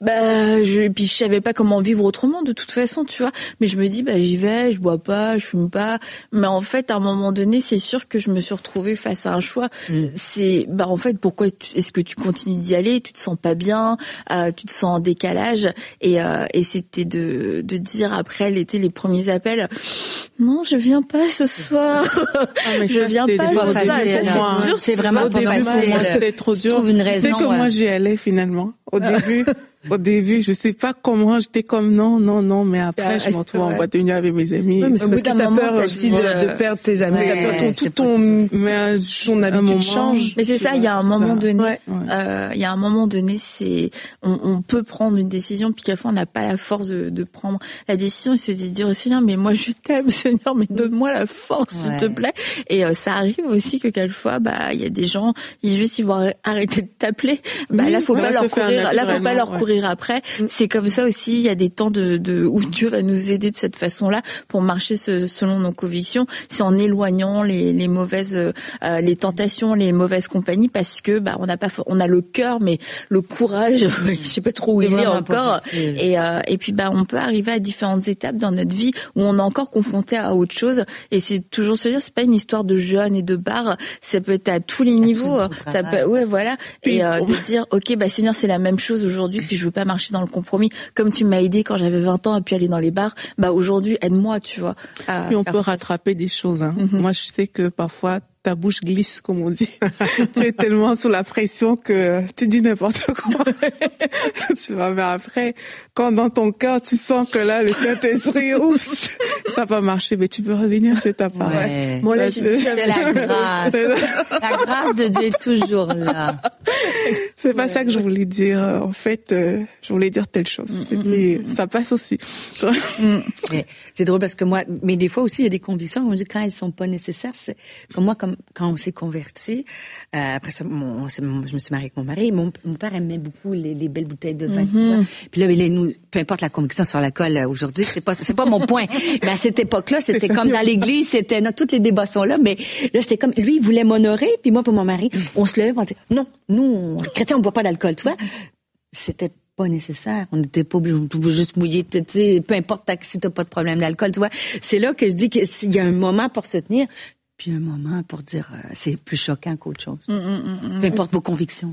bah je puis je savais pas comment vivre autrement de toute façon, tu vois. Mais je me dis bah j'y vais, je bois pas, je fume pas, mais en fait à un moment donné c'est sûr que je me suis retrouvée face à un choix. Mmh. C'est bah en fait pourquoi tu, est-ce que tu continues d'y aller, tu te sens pas bien, euh, tu te sens en décalage et Euh, et c'était de de dire après l'été les premiers appels non je viens pas ce soir ah, mais je ça, viens pas ce soir c'est, c'est vraiment pas facile moi, c'était trop dur. Trouve une raison, c'est que ouais. moi j'y allais finalement au début au début je sais pas comment j'étais comme non non non mais après je me retrouve en boîte de nuit avec mes amis ouais, mais c'est au parce que t'as peur aussi de, de perdre tes amis ouais, t'as peur ton, tout ton mais ton habitude change mais c'est ça il y a un moment donné ouais. euh, il y a un moment donné c'est on, on peut prendre une décision puis quelquefois on n'a pas la force de, de prendre la décision et se dire Seigneur mais moi je t'aime Seigneur mais donne-moi la force ouais. s'il te plaît et euh, ça arrive aussi que quelquefois bah il y a des gens ils juste ils vont arrêter de t'appeler bah oui, là faut pas leur courir là faut pas leur courir ouais. après mm. c'est comme ça aussi il y a des temps de, de où Dieu va nous aider de cette façon-là pour marcher ce, selon nos convictions c'est en éloignant les, les mauvaises euh, les tentations les mauvaises compagnies parce que bah on n'a pas on a le cœur mais le courage je sais pas trop où il est encore et euh, et puis bah on peut arriver à différentes étapes dans notre vie où on est encore confronté à autre chose et c'est toujours se dire c'est pas une histoire de jeûne et de bar ça peut être à tous les niveaux ça peut ouais voilà et euh, de dire ok bah Seigneur c'est la même chose aujourd'hui puis je veux pas marcher dans le compromis comme tu m'as aidé quand j'avais vingt ans et puis aller dans les bars bah aujourd'hui aide-moi tu vois puis on peut rattraper des choses hein. Mm-hmm. Moi je sais que parfois ta bouche glisse, comme on dit. Tu es tellement sous la pression que tu dis n'importe quoi. Tu vois, mais après, quand dans ton cœur, tu sens que là, le Saint-Esprit, oups, ça va marcher, mais tu peux revenir sur ta parole. Ouais. Moi, là, j'ai dit, c'est la grâce. La grâce de Dieu est toujours là. C'est pas ouais. ça que je voulais dire. En fait, euh, je voulais dire telle chose. Mm-hmm. Et puis, ça passe aussi. Mm. C'est drôle parce que moi, mais des fois aussi, il y a des convictions, on dit quand elles sont pas nécessaires, c'est comme moi, comme quand on s'est converti, euh, après ça, mon, on je me suis mariée avec mon mari. Mon, mon père aimait beaucoup les, les belles bouteilles de vin. Mm-hmm. Puis là, il est nous, peu importe la conviction sur l'alcool aujourd'hui, c'est pas, c'est pas mon point. Mais à cette époque-là, c'était comme dans l'église, c'était non, toutes les débats sont là. Mais là, j'étais comme lui, il voulait m'honorer, puis moi, pour mon mari, on se lève, on dit non, nous, on, les chrétiens, on boit pas d'alcool, tu vois. C'était pas nécessaire. On n'était pas obligé, on pouvait juste mouiller, tu sais, peu importe si t'as pas de problème d'alcool, tu vois. C'est là que je dis qu'il y a un moment pour se tenir, puis un moment pour dire, euh, c'est plus choquant qu'autre chose. Mm, mm, mm, peu importe vos convictions.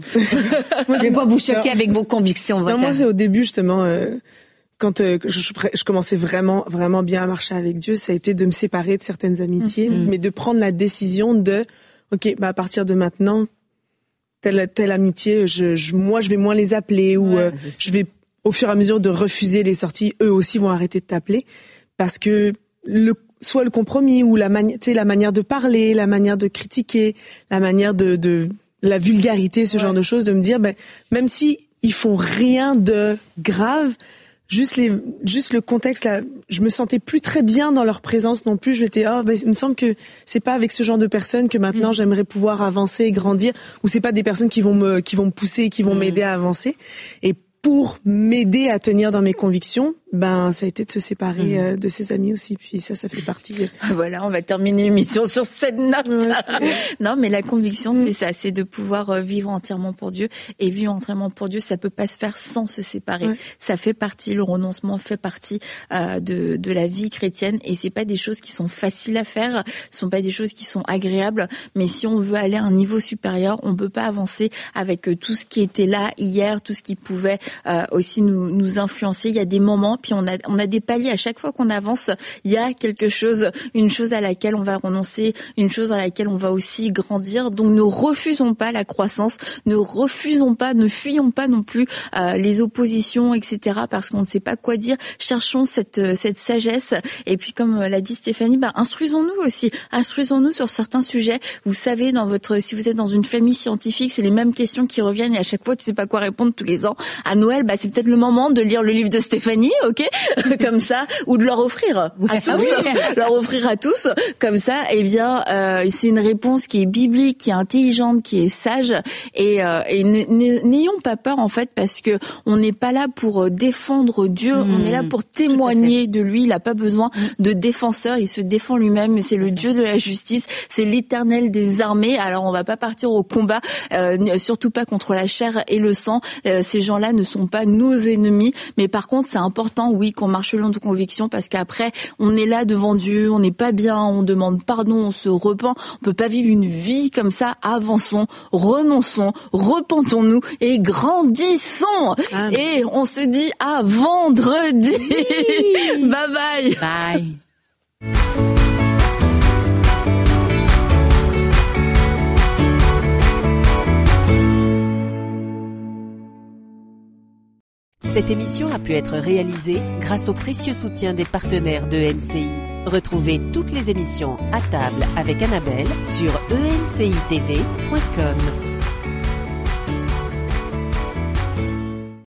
Je vais pas vous choquer avec vos convictions. Non, moi, c'est au début, justement, euh, quand euh, je, je commençais vraiment, vraiment bien à marcher avec Dieu, ça a été de me séparer de certaines amitiés, mm, mais de prendre la décision de, OK, bah, à partir de maintenant, telle, telle amitié, je, je, moi, je vais moins les appeler ou ouais, euh, je vais, au fur et à mesure de refuser les sorties, eux aussi vont arrêter de t'appeler parce que le, soit le compromis ou la manière, tu sais, la manière de parler, la manière de critiquer, la manière de, de la vulgarité, ce ouais. genre de choses, de me dire, ben, même si ils font rien de grave, juste les, juste le contexte là, je me sentais plus très bien dans leur présence non plus. Je m'étais, oh, ben, il me semble que c'est pas avec ce genre de personnes que maintenant mmh. j'aimerais pouvoir avancer et grandir, ou c'est pas des personnes qui vont me, qui vont me pousser, qui vont mmh. m'aider à avancer. Et pour m'aider à tenir dans mes convictions, ben ça a été de se séparer euh, de ses amis aussi. Puis ça, ça fait partie. De... Voilà, on va terminer l'émission sur cette note. Ouais, non, mais la conviction, mmh. c'est ça, c'est de pouvoir euh, vivre entièrement pour Dieu. Et vivre entièrement pour Dieu, ça peut pas se faire sans se séparer. Ouais. Ça fait partie, le renoncement fait partie euh, de de la vie chrétienne. Et c'est pas des choses qui sont faciles à faire, ce sont pas des choses qui sont agréables. Mais si on veut aller à un niveau supérieur, on peut pas avancer avec euh, tout ce qui était là hier, tout ce qui pouvait euh, aussi nous nous influencer. Il y a des moments. Puis on a on a des paliers à chaque fois qu'on avance, il y a quelque chose, une chose à laquelle on va renoncer, une chose dans laquelle on va aussi grandir. Donc ne refusons pas la croissance, ne refusons pas, ne fuyons pas non plus euh, les oppositions, et cetera. Parce qu'on ne sait pas quoi dire. Cherchons cette cette sagesse. Et puis comme l'a dit Stéphanie, bah instruisons-nous aussi, instruisons-nous sur certains sujets. Vous savez, dans votre si vous êtes dans une famille scientifique, c'est les mêmes questions qui reviennent et à chaque fois tu sais pas quoi répondre tous les ans. À Noël, bah c'est peut-être le moment de lire le livre de Stéphanie. Ok, comme ça, ou de leur offrir à tous, ah oui. leur offrir à tous, comme ça, eh bien, euh, c'est une réponse qui est biblique, qui est intelligente, qui est sage, et, euh, et n'ayons pas peur en fait, parce que on n'est pas là pour défendre Dieu, mmh, on est là pour témoigner de lui. Il n'a pas besoin de défenseur, il se défend lui-même. C'est le Dieu de la justice, c'est l'Éternel des armées. Alors on va pas partir au combat, euh, surtout pas contre la chair et le sang. Euh, ces gens-là ne sont pas nos ennemis, mais par contre c'est important, oui, qu'on marche selon nos convictions, parce qu'après, on est là devant Dieu, on n'est pas bien, on demande pardon, on se repent. On peut pas vivre une vie comme ça. Avançons, renonçons, repentons-nous et grandissons. Ah, et on se dit à vendredi. Oui. Bye bye. Bye. Cette émission a pu être réalisée grâce au précieux soutien des partenaires de E M C I. Retrouvez toutes les émissions à table avec Annabelle sur e m c i t v point com.